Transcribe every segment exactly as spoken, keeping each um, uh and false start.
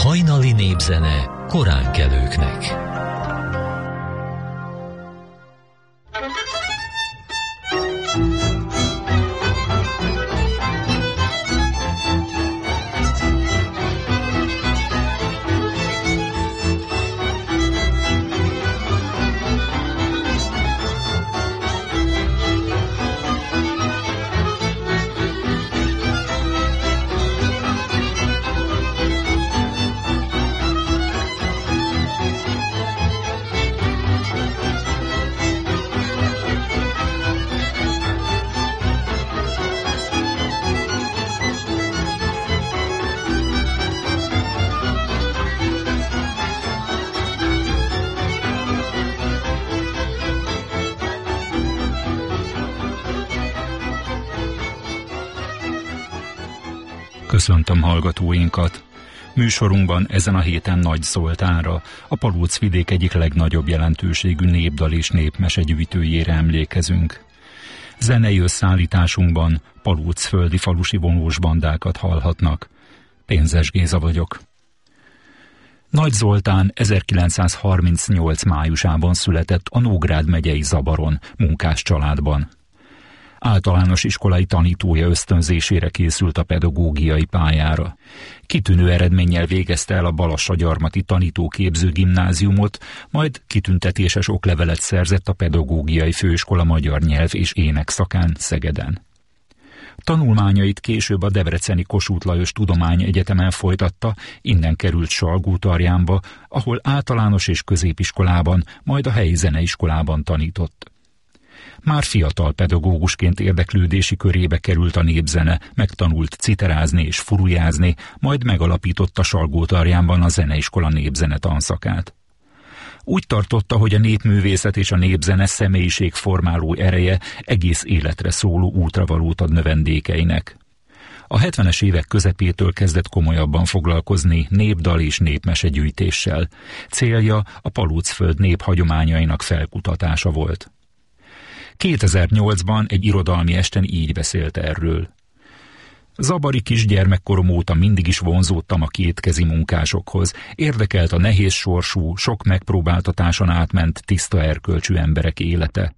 Hajnali népzene koránkelőknek. Köszöntöm hallgatóinkat! Műsorunkban ezen a héten Nagy Zoltánra, a Palóc-vidék egyik legnagyobb jelentőségű népdal és népmesegyűjtőjére emlékezünk. Zenei összeállításunkban palócföldi falusi vonós bandákat hallhatnak. Pénzes Géza vagyok. Nagy Zoltán ezerkilencszázharmincnyolc májusában született a Nógrád megyei Zabaron, munkás családban. Általános iskolai tanítója ösztönzésére készült a pedagógiai pályára. Kitűnő eredménnyel végezte el a Balassagyarmati Tanítóképző Gimnáziumot, majd kitüntetéses oklevelet szerzett a Pedagógiai Főiskola magyar nyelv és ének szakán Szegeden. Tanulmányait később a debreceni Kossuth Lajos Tudományegyetemen folytatta, innen került Salgótarjánba, ahol általános és középiskolában, majd a helyi zeneiskolában tanított. Már fiatal pedagógusként érdeklődési körébe került a népzene, megtanult citerázni és furujázni, majd megalapította Salgótarjánban a zeneiskola népzene tanszakát. Úgy tartotta, hogy a népművészet és a népzene személyiségformáló ereje egész életre szóló útravalót ad növendékeinek. A hetvenes évek közepétől kezdett komolyabban foglalkozni népdal és népmesegyűjtéssel. Célja a Palócföld néphagyományainak felkutatása volt. kétezer-nyolcban egy irodalmi esten így beszélt erről. Zabari kisgyermekkorom óta mindig is vonzódtam a kétkezi munkásokhoz, érdekelt a nehéz sorsú, sok megpróbáltatáson átment tiszta erkölcsű emberek élete.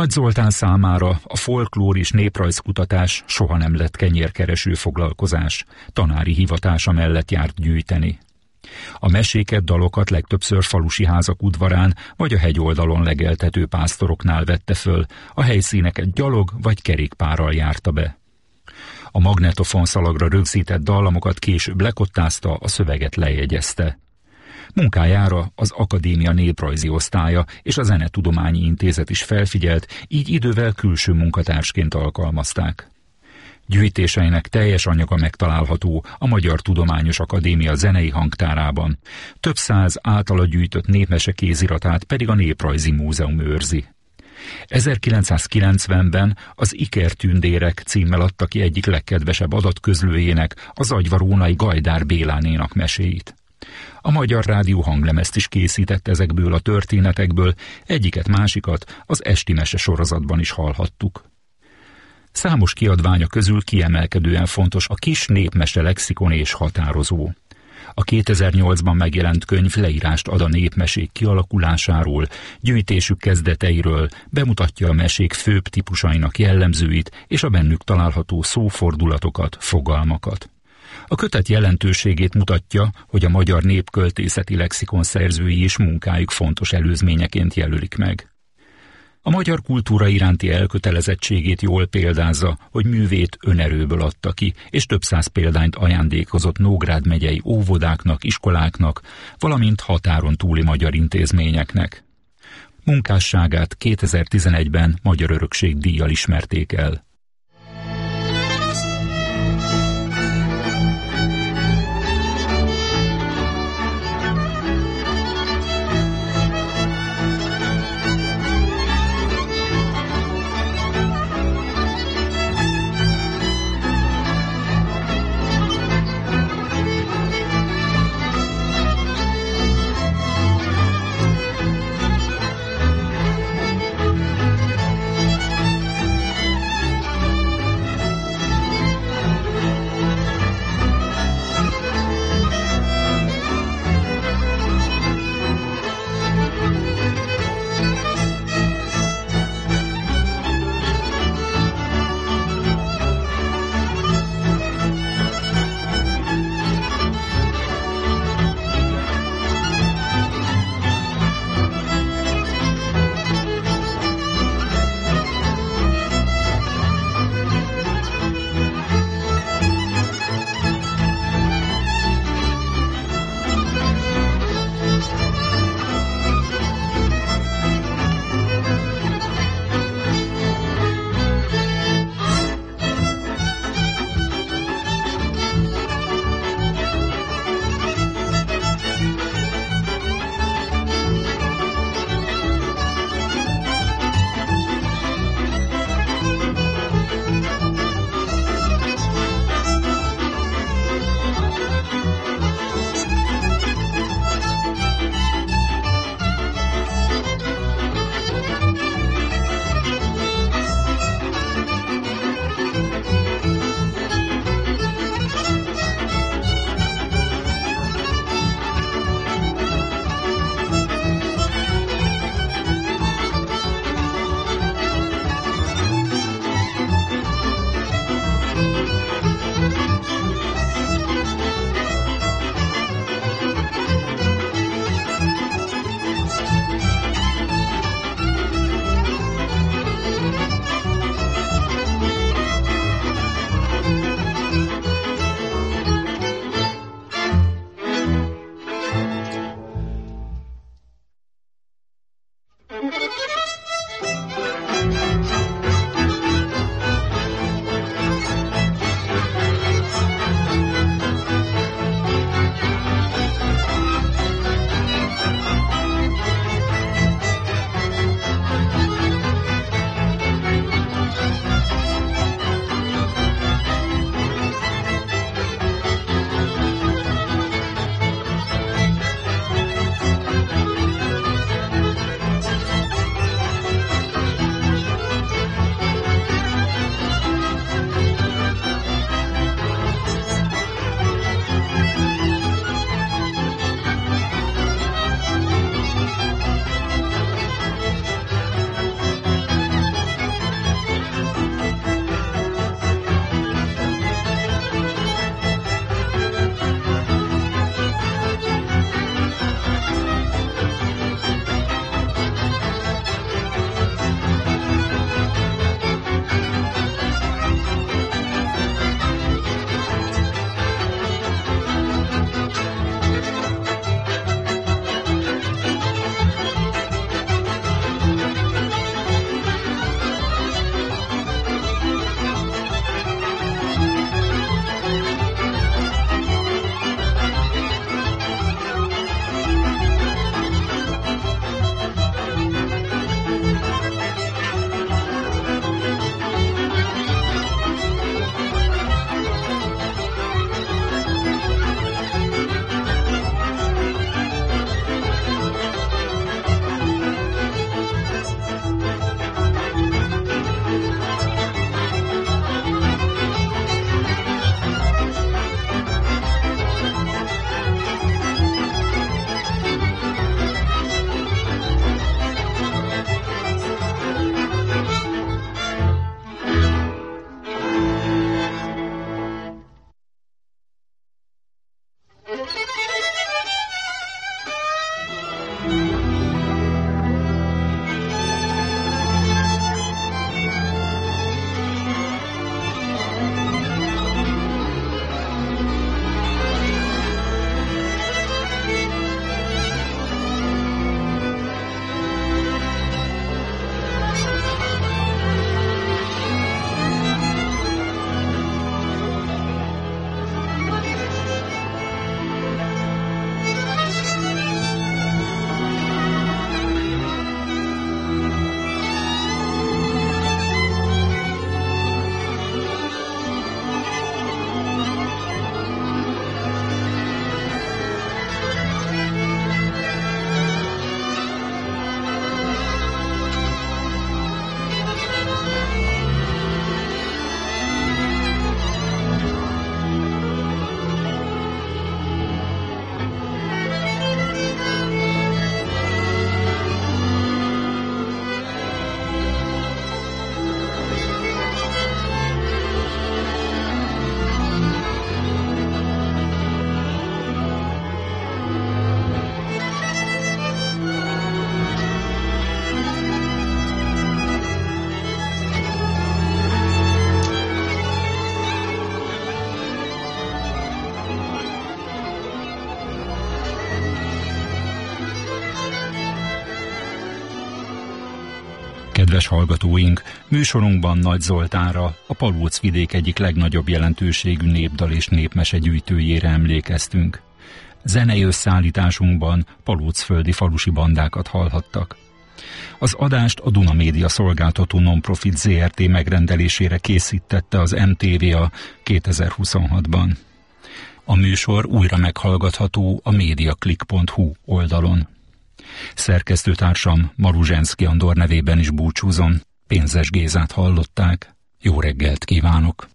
Nagy Zoltán számára a folklór és néprajzkutatás soha nem lett kenyérkereső foglalkozás, tanári hivatása mellett járt gyűjteni. A meséket, dalokat legtöbbször falusi házak udvarán vagy a hegyoldalon legeltető pásztoroknál vette föl, a helyszíneket gyalog vagy kerékpárral járta be. A magnetofon szalagra rögzített dallamokat később lekottázta, a szöveget lejegyezte. Munkájára az Akadémia néprajzi osztálya és a Zenetudományi Intézet is felfigyelt, így idővel külső munkatársként alkalmazták. Gyűjtéseinek teljes anyaga megtalálható a Magyar Tudományos Akadémia zenei hangtárában, több száz általa gyűjtött népmese kéziratát pedig a Néprajzi Múzeum őrzi. ezerkilencszázkilencvenben az Ikertündérek címmel adta ki egyik legkedvesebb adatközlőjének, a zagyvarónai Gajdár Bélánénak meséit. A Magyar Rádió hanglemezt is készített ezekből a történetekből, egyiket-másikat az Esti Mese sorozatban is hallhattuk. Számos kiadványa közül kiemelkedően fontos a Kis népmese lexikon és határozó. A kétezer-nyolcban megjelent könyv leírást ad a népmesék kialakulásáról, gyűjtésük kezdeteiről, bemutatja a mesék főbb típusainak jellemzőit és a bennük található szófordulatokat, fogalmakat. A kötet jelentőségét mutatja, hogy a magyar népköltészeti lexikon szerzői és munkájuk fontos előzményeként jelölik meg. A magyar kultúra iránti elkötelezettségét jól példázza, hogy művét önerőből adta ki, és több száz példányt ajándékozott Nógrád megyei óvodáknak, iskoláknak, valamint határon túli magyar intézményeknek. Munkásságát kétezer-tizenegyben Magyar Örökség díjjal ismerték el. Kedves hallgatóink, műsorunkban Nagy Zoltánra, a Palóc-vidék egyik legnagyobb jelentőségű népdal és népmese gyűjtőjére emlékeztünk. Zenei összeállításunkban palócföldi falusi bandákat hallhattak. Az adást a Duna Média szolgáltató Nonprofit zé er té megrendelésére készítette az em té vé á kétezer-huszonhatban. A műsor újra meghallgatható a mediaclick pont hu oldalon. Szerkesztőtársam Maruzsenszki Andor nevében is búcsúzom. Pénzes Gézát hallották. Jó reggelt kívánok!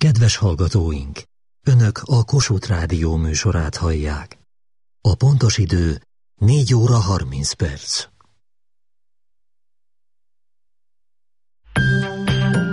Kedves hallgatóink! Önök a Kossuth Rádió műsorát hallják. A pontos idő négy óra harminc perc.